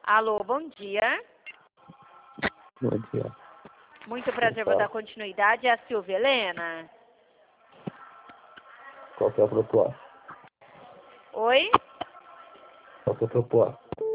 Alô, bom dia. Bom dia. Muito prazer, vou dar continuidade. É a Silvia Helena? Qual que é a proposta? Oi? Qual que é a proposta?